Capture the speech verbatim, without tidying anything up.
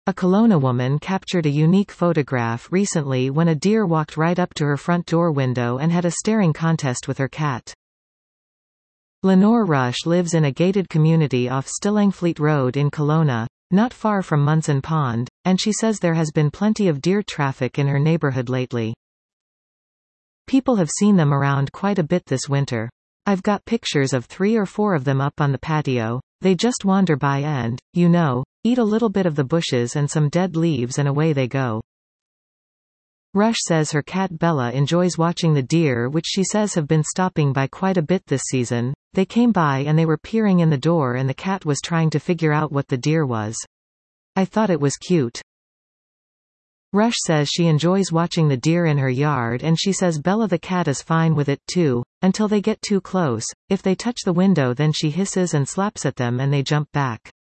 A Kelowna woman captured a unique photograph recently when a deer walked right up to her front door window and had a staring contest with her cat. Lenore Rush lives in a gated community off Stillingfleet Road in Kelowna, not far from Munson Pond, and she says there has been plenty of deer traffic in her neighborhood lately. People have seen them around quite a bit this winter. I've got pictures of three or four of them up on the patio. They just wander by and, you know, eat a little bit of the bushes and some dead leaves and away they go. Rush says her cat Bella enjoys watching the deer, which she says have been stopping by quite a bit this season. They came by and they were peering in the door and the cat was trying to figure out what the deer was. I thought it was cute. Rush says she enjoys watching the deer in her yard and she says Bella the cat is fine with it too, until they get too close. If they touch the window then she hisses and slaps at them and they jump back.